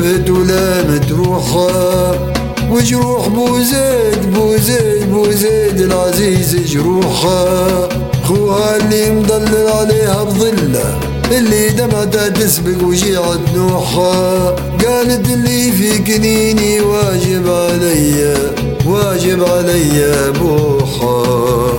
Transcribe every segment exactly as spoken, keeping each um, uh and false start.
شبهت ولامت روحها، وجروح بوزيد بوزيد بوزيد العزيز جروحها، خوها اللي مضلل عليها بظله، اللي دمعتها تسبق وجيعت نوحها، قالت اللي في كنيني واجب عليا واجب عليا بوحها.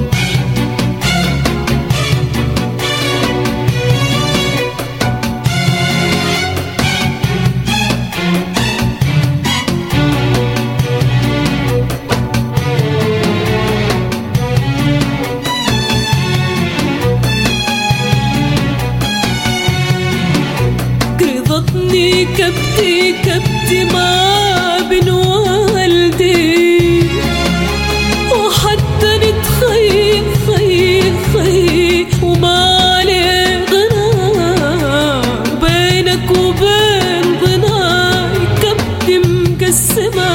كبتي كبتي ما بين والدي، وحتى نتخيل خيل خيل وما عليه غنى، بينك وبين ضناي كبتي مقسمة،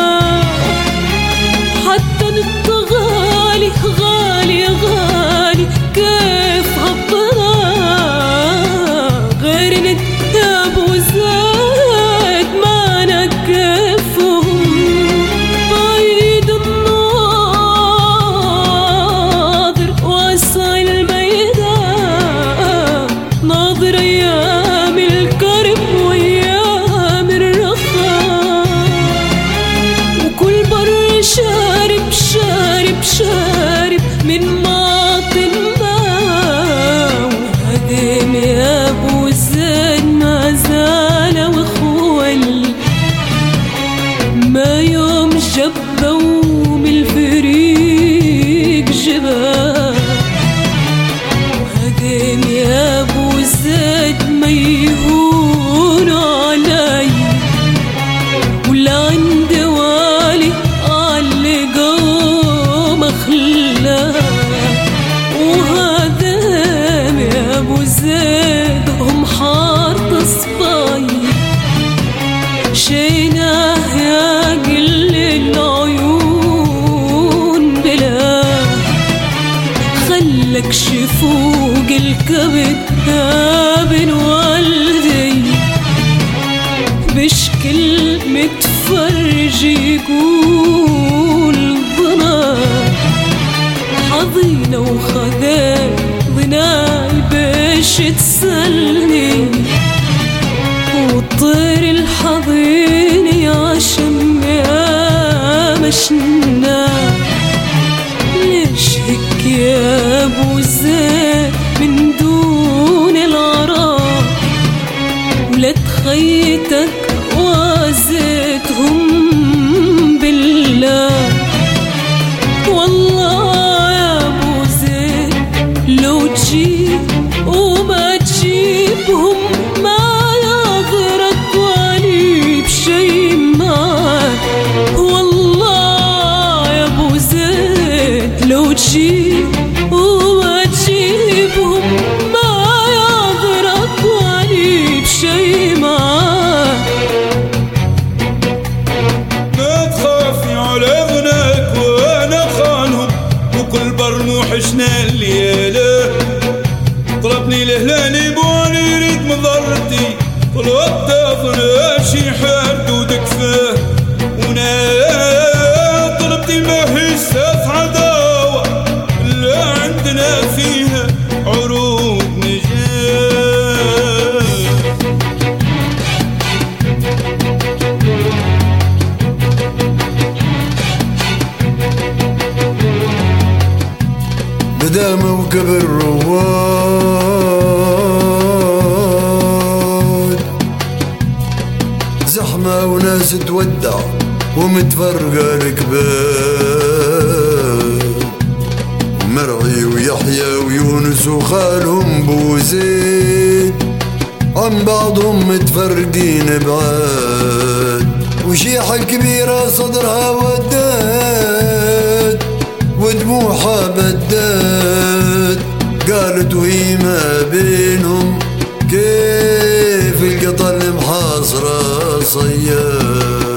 حتى نتغالي غالي غالي كيف هالضنا، غير نت شارب شارب شارب من ماطن ما، وهدم يا ابو زيد ما زال وخول، ما يوم جبه ومن الفريق جبه، وهدم يا ابو زيد ما يهون علي، ولا عندي والي وهذا يا ابو زيد هم حاط صباي، شيناه يا قل العيون بلا، خلك شفوق الكبد بين والدي، بشكل متفرج يقول ضنا، حظينا وخذاي ضناي باش تسلني، والطير الحضين يا شم يا مشنا، ليش هيك يا ابو زيد من دون العراق، ولا تخيتك وازيتهم بالله، والله يا ابو زيد لو تجيب وما تجيبهم ما يضرك ولي بشي معك، والله يا ابو زيد لو تجيب وما تجيبهم ما يضرك ولي بشي معك. ما تخافي على ابنك وانا خانهم، وكل بر موحشنا الليله، طلبني لهلاني بواني يريد مضرتي، طلبت اظن شي حدودك فيه، وانا طلبتي ما هي ساف عداوه لا عندنا فيها عروض نجاه. بدا موكب الرواد، زحمة وناس تودع ومتفرقة الكباد، مرعي ويحيى ويونس وخالهم بوزيد، عن بعضهم متفرقين بعاد، وشيحة الكبيرة صدرها وداد، ودموعها بدات، قالت وهي ما بينهم كيف القطر المحاصرة صياد.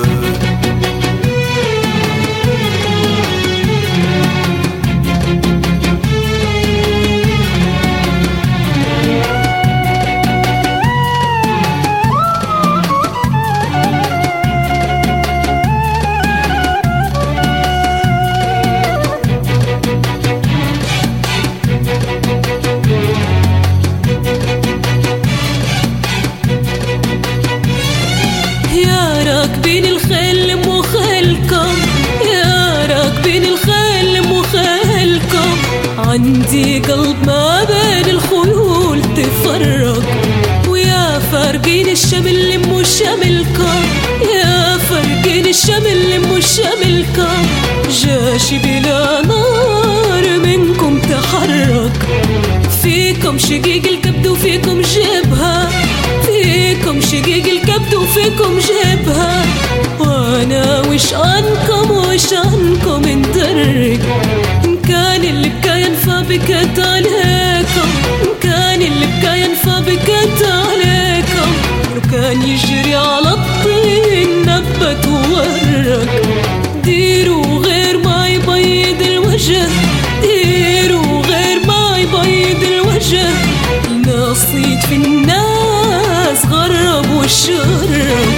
عندي قلب ما بين الخيول تفرق، ويا فارقين الشمل اللي مو شملكم، يا فارقين الشمل اللي مو شملكم. جاشي بلا نار منكم تحرك، فيكم شقيق الكبد وفيكم جبهة، فيكم شقيق الكبد وفيكم جبهة. وانا وش عنكم وش عنكم ندرك، إن كان اللي بكى ينفى بكت عليكم، إن كان اللي بكى ينفى بكت عليكم. لو كان يجري على الطين نبت وورك، ديروا غير ما يبيض الوجه، ديروا غير ما يبيض الوجه. الناس صيد في الناس غرب والشرق.